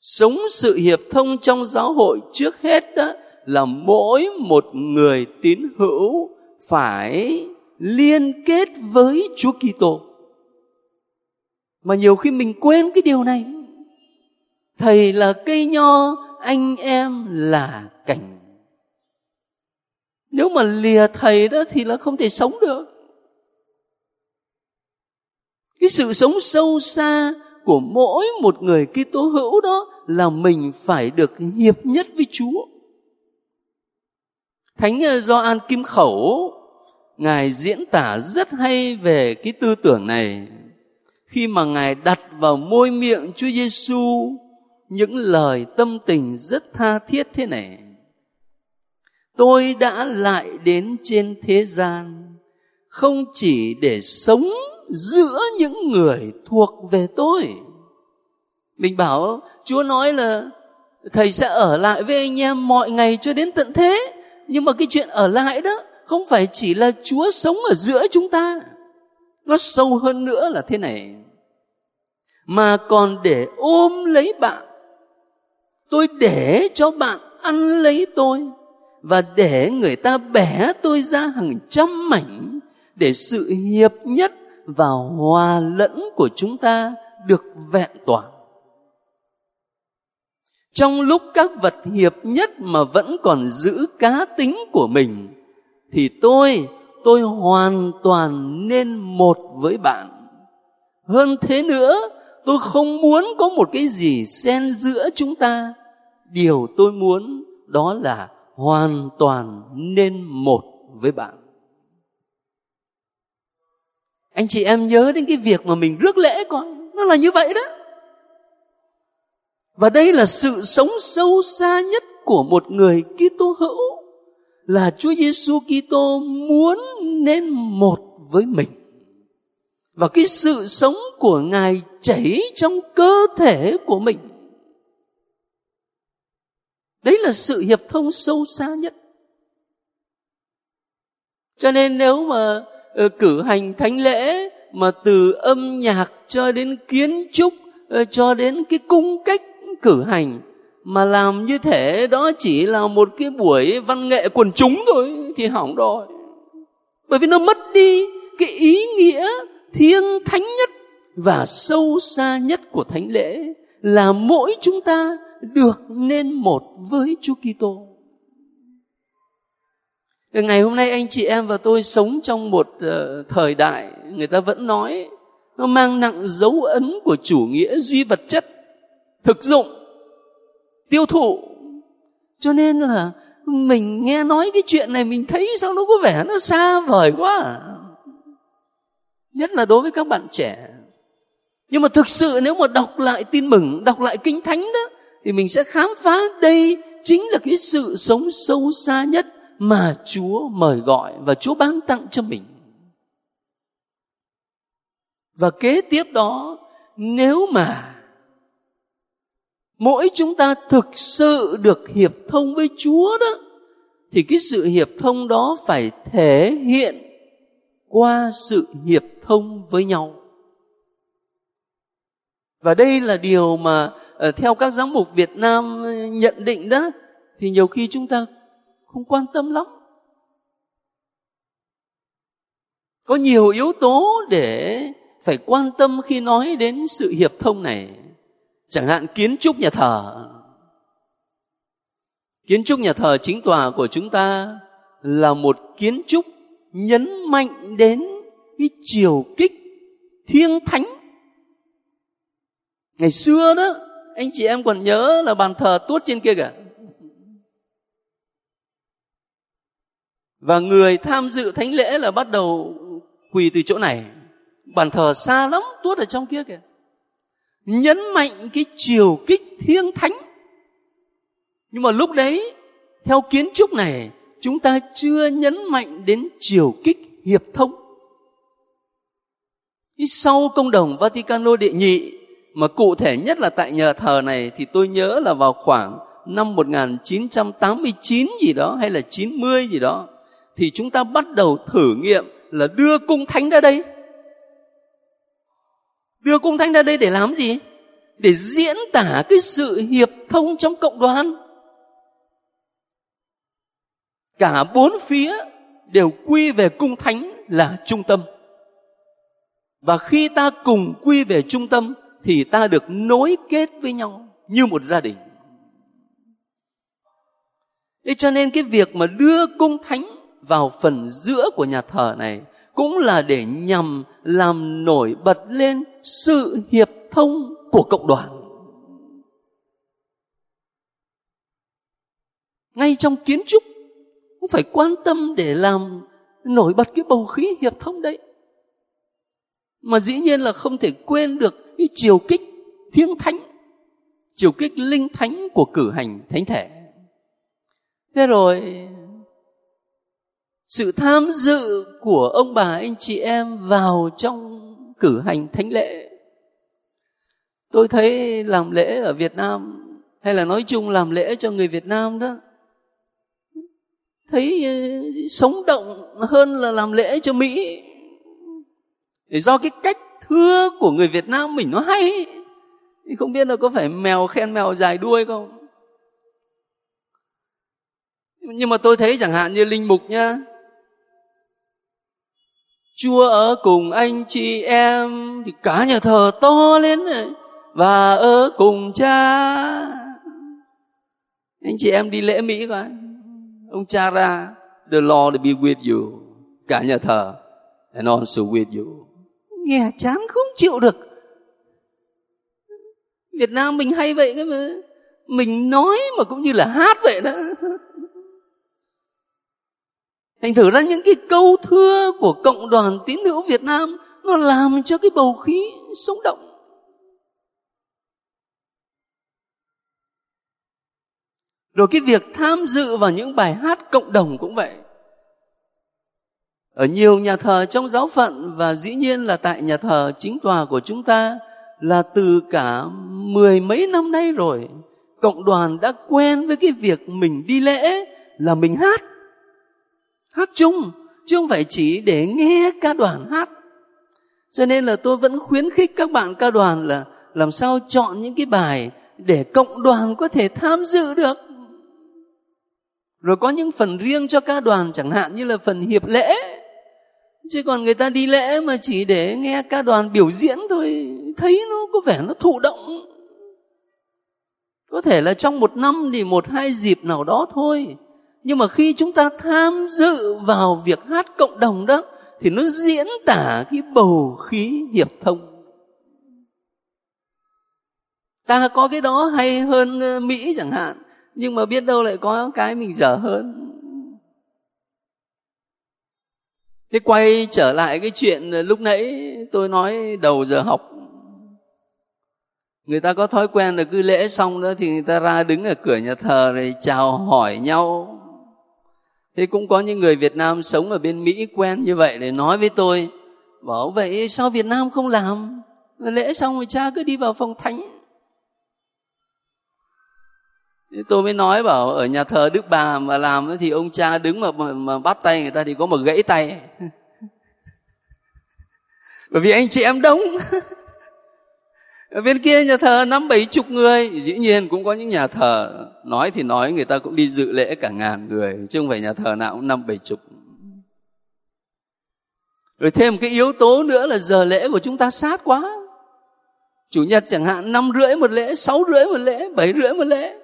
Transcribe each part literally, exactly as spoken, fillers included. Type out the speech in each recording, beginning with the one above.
Sống sự hiệp thông trong giáo hội trước hết đó là mỗi một người tín hữu phải liên kết với Chúa Kitô. Mà nhiều khi mình quên cái điều này. Thầy là cây nho, anh em là cành. Nếu mà lìa thầy đó thì là không thể sống được. Cái sự sống sâu xa của mỗi một người Kitô hữu đó là mình phải được hiệp nhất với Chúa. Thánh Gioan Kim Khẩu, Ngài diễn tả rất hay về cái tư tưởng này khi mà Ngài đặt vào môi miệng Chúa Giêsu những lời tâm tình rất tha thiết thế này: tôi đã lại đến trên thế gian không chỉ để sống giữa những người thuộc về tôi. Mình bảo Chúa nói là thầy sẽ ở lại với anh em mọi ngày cho đến tận thế. Nhưng mà cái chuyện ở lại đó không phải chỉ là Chúa sống ở giữa chúng ta. Nó sâu hơn nữa là thế này: mà còn để ôm lấy bạn. Tôi để cho bạn ăn lấy tôi, và để người ta bẻ tôi ra hàng trăm mảnh, để sự hiệp nhất và hòa lẫn của chúng ta được vẹn toàn. Trong lúc các vật hiệp nhất mà vẫn còn giữ cá tính của mình, thì tôi, tôi hoàn toàn nên một với bạn. Hơn thế nữa, tôi không muốn có một cái gì xen giữa chúng ta. Điều tôi muốn đó là hoàn toàn nên một với bạn. Anh chị em nhớ đến cái việc mà mình rước lễ coi, nó là như vậy đó. Và đây là sự sống sâu xa nhất của một người Kitô hữu, là Chúa Giêsu Kitô muốn nên một với mình. Và cái sự sống của Ngài chảy trong cơ thể của mình. Đấy là sự hiệp thông sâu xa nhất. Cho nên nếu mà uh, cử hành thánh lễ mà từ âm nhạc cho đến kiến trúc, uh, cho đến cái cung cách cử hành, mà làm như thế đó chỉ là một cái buổi văn nghệ quần chúng thôi thì hỏng rồi. Bởi vì nó mất đi cái ý nghĩa thiêng thánh nhất và sâu xa nhất của thánh lễ, là mỗi chúng ta được nên một với Chúa Kitô. Ngày hôm nay anh chị em và tôi sống trong một uh, thời đại người ta vẫn nói nó mang nặng dấu ấn của chủ nghĩa duy vật chất, thực dụng, tiêu thụ. Cho nên là mình nghe nói cái chuyện này mình thấy sao nó có vẻ nó xa vời quá à. Nhất là đối với các bạn trẻ. Nhưng mà thực sự nếu mà đọc lại tin mừng, đọc lại Kinh Thánh đó, thì mình sẽ khám phá đây chính là cái sự sống sâu xa nhất mà Chúa mời gọi và Chúa ban tặng cho mình. Và kế tiếp đó, nếu mà mỗi chúng ta thực sự được hiệp thông với Chúa đó, thì cái sự hiệp thông đó phải thể hiện qua sự hiệp thông với nhau. Và đây là điều mà theo các giám mục Việt Nam nhận định đó, thì nhiều khi chúng ta không quan tâm lắm. Có nhiều yếu tố để phải quan tâm khi nói đến sự hiệp thông này. Chẳng hạn kiến trúc nhà thờ. Kiến trúc nhà thờ chính tòa của chúng ta là một kiến trúc nhấn mạnh đến cái chiều kích thiêng thánh. Ngày xưa đó, anh chị em còn nhớ là bàn thờ tuốt trên kia kìa. Và người tham dự thánh lễ là bắt đầu quỳ từ chỗ này. Bàn thờ xa lắm, tuốt ở trong kia kìa. Nhấn mạnh cái chiều kích thiêng thánh. Nhưng mà lúc đấy, theo kiến trúc này, chúng ta chưa nhấn mạnh đến chiều kích hiệp thông. Sau công đồng Vaticano đệ nhị, mà cụ thể nhất là tại nhà thờ này, thì tôi nhớ là vào khoảng năm một nghìn chín trăm tám mươi chín gì đó, hay là chín mươi gì đó, thì chúng ta bắt đầu thử nghiệm là đưa cung thánh ra đây. Đưa cung thánh ra đây để làm gì? để diễn tả cái sự hiệp thông trong cộng đoàn. Cả bốn phía đều quy về cung thánh là trung tâm. Và khi ta cùng quy về trung tâm thì ta được nối kết với nhau như một gia đình. Thế cho nên cái việc mà đưa cung thánh vào phần giữa của nhà thờ này cũng là để nhằm làm nổi bật lên sự hiệp thông của cộng đoàn. Ngay trong kiến trúc cũng phải quan tâm để làm nổi bật cái bầu khí hiệp thông đấy. Mà dĩ nhiên là không thể quên được cái chiều kích thiêng thánh, chiều kích linh thánh của cử hành thánh thể. Thế rồi sự tham dự của ông bà anh chị em vào trong cử hành thánh lễ. Tôi thấy làm lễ ở Việt Nam, hay là nói chung làm lễ cho người Việt Nam đó, thấy sống động hơn là làm lễ cho Mỹ. Để do cái cách thưa của người Việt Nam mình nó hay. Thì không biết là có phải mèo khen mèo dài đuôi không? Nhưng mà tôi thấy chẳng hạn như linh mục nhá, Chúa ở cùng anh chị em, thì cả nhà thờ to lên này, và ở cùng Cha. Anh chị em đi lễ Mỹ coi, ông cha ra, the Lord be with you, cả nhà thờ, and also with you. Nghe chán không chịu được. Việt Nam mình hay vậy cái mà, mình nói mà cũng như là hát vậy đó. Thành thử ra những cái câu thưa của cộng đoàn tín hữu Việt Nam nó làm cho cái bầu khí sống động. Rồi cái việc tham dự vào những bài hát cộng đồng cũng vậy. Ở nhiều nhà thờ trong giáo phận và dĩ nhiên là tại nhà thờ chính tòa của chúng ta là từ cả mười mấy năm nay rồi, cộng đoàn đã quen với cái việc mình đi lễ là mình hát. Hát chung, chứ không phải chỉ để nghe ca đoàn hát. Cho nên là tôi vẫn khuyến khích các bạn ca đoàn là làm sao chọn những cái bài để cộng đoàn có thể tham dự được. Rồi có những phần riêng cho ca đoàn, chẳng hạn như là phần hiệp lễ. Chứ còn người ta đi lễ mà chỉ để nghe ca đoàn biểu diễn thôi, thấy nó có vẻ nó thụ động. Có thể là trong một năm thì một hai dịp nào đó thôi. Nhưng mà khi chúng ta tham dự vào việc hát cộng đồng đó, thì nó diễn tả cái bầu khí hiệp thông. Ta có cái đó hay hơn Mỹ chẳng hạn, nhưng mà biết đâu lại có cái mình dở hơn. Thế quay trở lại cái chuyện lúc nãy tôi nói đầu giờ học. Người ta có thói quen là cứ lễ xong đó thì người ta ra đứng ở cửa nhà thờ rồi chào hỏi nhau. Thế cũng có những người Việt Nam sống ở bên Mỹ quen như vậy để nói với tôi, bảo vậy sao Việt Nam không làm? Lễ xong rồi cha cứ đi vào phòng thánh. Thế tôi mới nói bảo ở nhà thờ Đức Bà mà làm thì ông cha đứng mà, mà, mà bắt tay người ta thì có một gãy tay. Bởi vì anh chị em đông. Ở bên kia nhà thờ năm bảy chục người, dĩ nhiên cũng có những nhà thờ nói thì nói người ta cũng đi dự lễ cả ngàn người, chứ không phải nhà thờ nào cũng năm bảy chục. Rồi thêm cái yếu tố nữa là giờ lễ của chúng ta sát quá. Chủ nhật chẳng hạn năm rưỡi một lễ, sáu rưỡi một lễ, bảy rưỡi một lễ.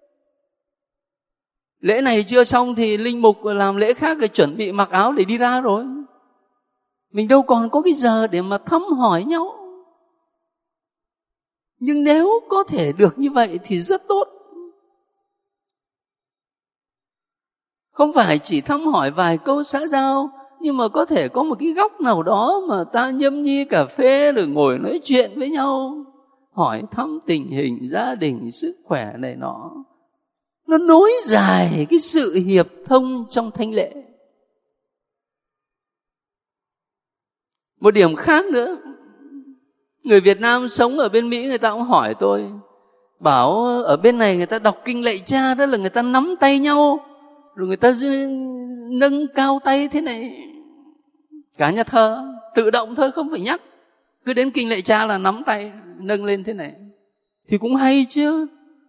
Lễ này chưa xong thì linh mục làm lễ khác rồi chuẩn bị mặc áo để đi ra rồi. Mình đâu còn có cái giờ để mà thăm hỏi nhau. Nhưng nếu có thể được như vậy thì rất tốt. Không phải chỉ thăm hỏi vài câu xã giao, nhưng mà có thể có một cái góc nào đó mà ta nhâm nhi cà phê rồi ngồi nói chuyện với nhau, hỏi thăm tình hình gia đình, sức khỏe này nọ. Nó nối dài cái sự hiệp thông trong thánh lễ. Một điểm khác nữa, người Việt Nam sống ở bên Mỹ người ta cũng hỏi tôi, bảo ở bên này người ta đọc kinh lạy Cha đó là người ta nắm tay nhau, rồi người ta nâng cao tay thế này. Cả nhà thờ tự động thôi, không phải nhắc, cứ đến kinh lạy Cha là nắm tay nâng lên thế này. thì cũng hay chứ.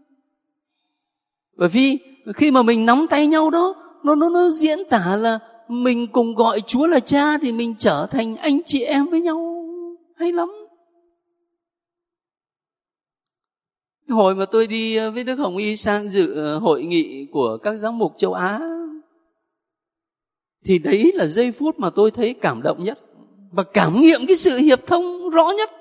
Bởi vì khi mà mình nắm tay nhau đó, nó nó nó diễn tả là mình cùng gọi Chúa là Cha, thì mình trở thành anh chị em với nhau, hay lắm. Hồi mà tôi đi với Đức Hồng Y sang dự hội nghị của các giám mục châu Á, thì đấy là giây phút mà tôi thấy cảm động nhất và cảm nghiệm cái sự hiệp thông rõ nhất.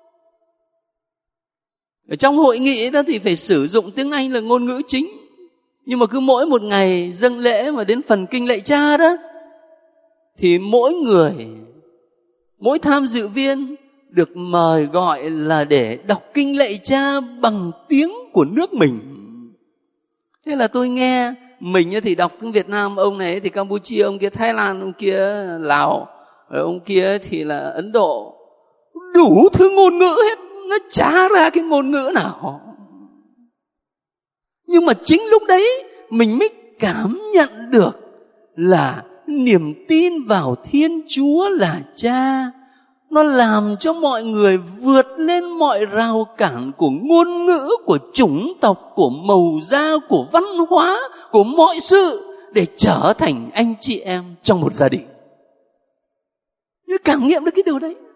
Ở trong hội nghị đó thì phải sử dụng tiếng Anh là ngôn ngữ chính, nhưng mà cứ mỗi một ngày dâng lễ mà đến phần kinh lạy Cha đó, thì mỗi người, mỗi tham dự viên được mời gọi là để đọc kinh lạy Cha bằng tiếng của nước mình. Thế là tôi nghe, mình thì đọc tiếng Việt Nam, ông này thì Campuchia, ông kia Thái Lan, ông kia Lào, rồi ông kia thì là Ấn Độ. Đủ thứ ngôn ngữ hết, nó chả ra cái ngôn ngữ nào. Nhưng mà chính lúc đấy mình mới cảm nhận được là niềm tin vào Thiên Chúa là Cha, nó làm cho mọi người vượt lên mọi rào cản của ngôn ngữ, của chủng tộc, của màu da, của văn hóa, của mọi sự, để trở thành anh chị em trong một gia đình. Như cảm nghiệm được cái điều đấy.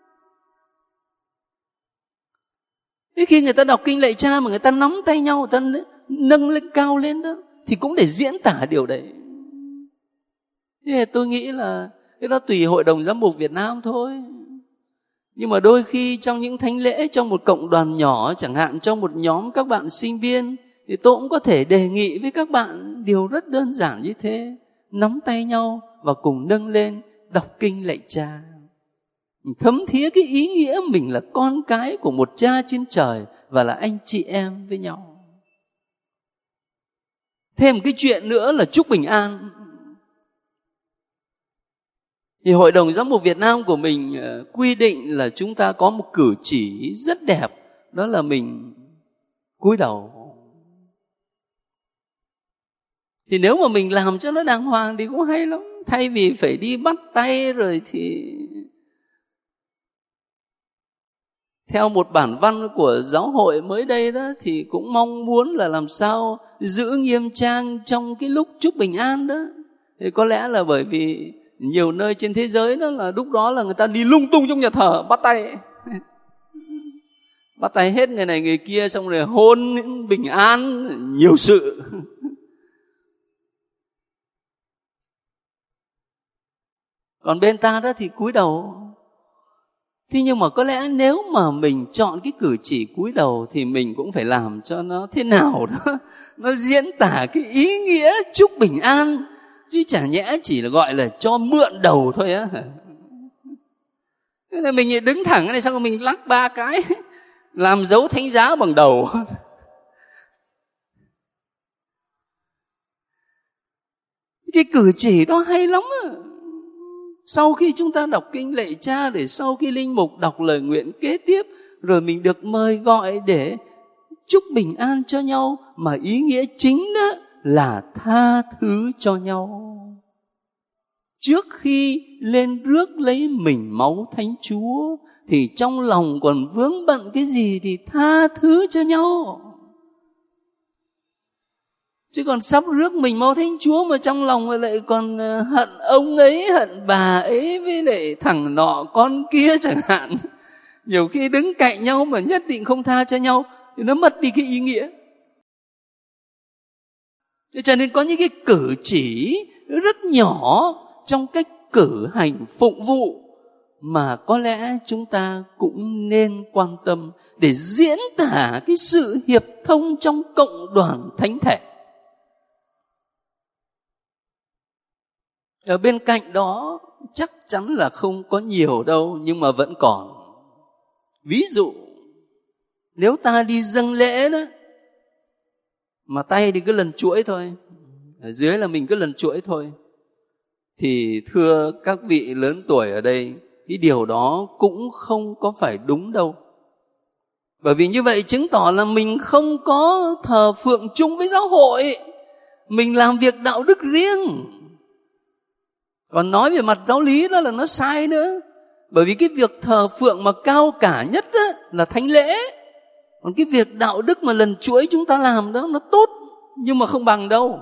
Thế khi người ta đọc kinh lạy Cha mà người ta nắm tay nhau, người ta nâng lên cao lên đó, thì cũng để diễn tả điều đấy. Thế tôi nghĩ là cái đó tùy Hội đồng Giám mục Việt Nam thôi. Nhưng mà đôi khi trong những thánh lễ, trong một cộng đoàn nhỏ, chẳng hạn trong một nhóm các bạn sinh viên, thì tôi cũng có thể đề nghị với các bạn điều rất đơn giản như thế. Nắm tay nhau và cùng nâng lên đọc kinh lạy Cha. Thấm thía cái ý nghĩa mình là con cái của một Cha trên trời và là anh chị em với nhau. Thêm cái chuyện nữa là chúc bình an. Thì Hội đồng Giám mục Việt Nam của mình quy định là chúng ta có một cử chỉ rất đẹp, đó là mình cúi đầu. Thì nếu mà mình làm cho nó đàng hoàng thì cũng hay lắm. Thay vì phải đi bắt tay rồi thì... Theo một bản văn của giáo hội mới đây đó, thì cũng mong muốn là làm sao giữ nghiêm trang trong cái lúc chúc bình an đó. Thì có lẽ là bởi vì nhiều nơi trên thế giới đó là lúc đó là người ta đi lung tung trong nhà thờ bắt tay. Bắt tay hết người này người kia, xong rồi hôn bình an, nhiều sự. Còn bên ta đó thì cúi đầu. Thế nhưng mà có lẽ nếu mà mình chọn cái cử chỉ cúi đầu thì mình cũng phải làm cho nó thế nào đó, nó diễn tả cái ý nghĩa chúc bình an, chứ chả nhẽ chỉ là gọi là cho mượn đầu thôi á. Thế là mình đứng thẳng này, xong rồi mình lắc ba cái, làm dấu thánh giá bằng đầu. Cái cử chỉ đó hay lắm á. Sau khi chúng ta đọc kinh lạy Cha, để sau khi linh mục đọc lời nguyện kế tiếp, rồi mình được mời gọi để chúc bình an cho nhau, mà ý nghĩa chính đó là tha thứ cho nhau. Trước khi lên rước lấy mình máu Thánh Chúa, thì trong lòng còn vướng bận cái gì thì tha thứ cho nhau. Chứ còn sắp rước mình máu Thánh Chúa mà trong lòng lại còn hận ông ấy, hận bà ấy, với lại thằng nọ con kia chẳng hạn. Nhiều khi đứng cạnh nhau mà nhất định không tha cho nhau thì nó mất đi cái ý nghĩa. Cho nên có những cái cử chỉ rất nhỏ trong cách cử hành phụng vụ mà có lẽ chúng ta cũng nên quan tâm để diễn tả cái sự hiệp thông trong cộng đoàn thánh thể. Ở bên cạnh đó chắc chắn là không có nhiều đâu, nhưng mà vẫn còn. Ví dụ, nếu ta đi dâng lễ đó, mà tay thì cứ lần chuỗi thôi, ở dưới là mình cứ lần chuỗi thôi, thì thưa các vị lớn tuổi ở đây, cái điều đó cũng không có phải đúng đâu. Bởi vì như vậy chứng tỏ là mình không có thờ phượng chung với giáo hội, mình làm việc đạo đức riêng. Còn nói về mặt giáo lý đó là nó sai nữa. Bởi vì cái việc thờ phượng mà cao cả nhất đó là thánh lễ. Còn cái việc đạo đức mà lần chuỗi chúng ta làm đó nó tốt, nhưng mà không bằng đâu.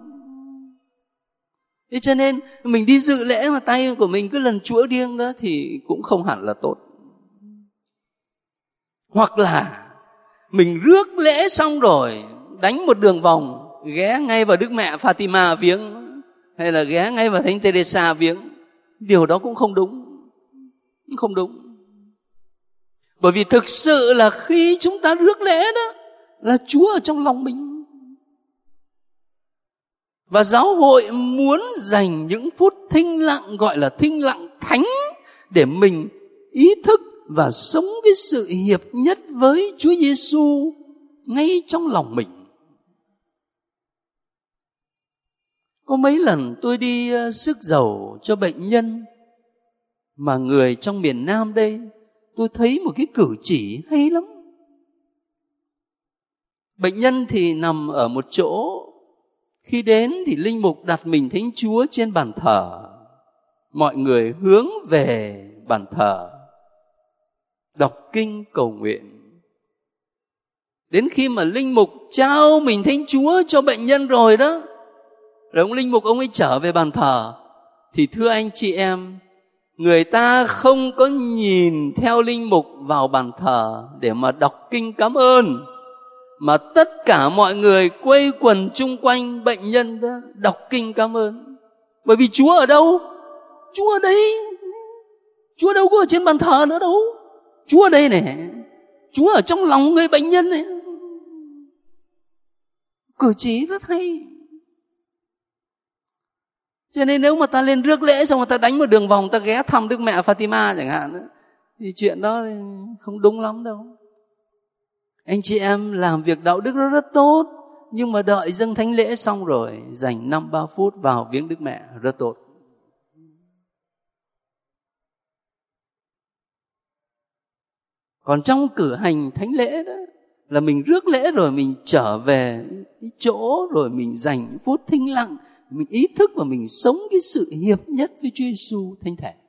Thế cho nên mình đi dự lễ mà tay của mình cứ lần chuỗi riêng đó thì cũng không hẳn là tốt. Hoặc là mình rước lễ xong rồi đánh một đường vòng, ghé ngay vào Đức Mẹ Fatima viếng, hay là ghé ngay vào Thánh Teresa viếng. Điều đó cũng không đúng. Không đúng. Bởi vì thực sự là khi chúng ta rước lễ đó là Chúa ở trong lòng mình. Và giáo hội muốn dành những phút thinh lặng, gọi là thinh lặng thánh, để mình ý thức và sống cái sự hiệp nhất với Chúa Giêsu ngay trong lòng mình. Có mấy lần tôi đi rước dầu cho bệnh nhân, mà người trong miền Nam đây, tôi thấy một cái cử chỉ hay lắm. Bệnh nhân thì nằm ở một chỗ, khi đến thì linh mục đặt mình Thánh Chúa trên bàn thờ. Mọi người hướng về bàn thờ, đọc kinh cầu nguyện. Đến khi mà linh mục trao mình Thánh Chúa cho bệnh nhân rồi đó, rồi ông linh mục ông ấy trở về bàn thờ, thì thưa anh chị em, người ta không có nhìn theo linh mục vào bàn thờ để mà đọc kinh cảm ơn, mà tất cả mọi người quây quần chung quanh bệnh nhân đó, đọc kinh cảm ơn. Bởi vì Chúa ở đâu? Chúa ở đây. Chúa đâu có ở trên bàn thờ nữa đâu. Chúa ở đây này. Chúa ở trong lòng người bệnh nhân này. Cử chỉ rất hay. Cho nên nếu mà ta lên rước lễ xong rồi ta đánh một đường vòng, ta ghé thăm Đức Mẹ Fatima chẳng hạn, thì chuyện đó không đúng lắm đâu. Anh chị em làm việc đạo đức nó rất tốt, nhưng mà đợi dâng thánh lễ xong rồi dành năm ba phút vào viếng Đức Mẹ rất tốt. Còn trong cử hành thánh lễ đó là mình rước lễ rồi mình trở về cái chỗ, rồi mình dành phút thinh lặng, mình ý thức và mình sống cái sự hiệp nhất với Chúa Giêsu thánh thể.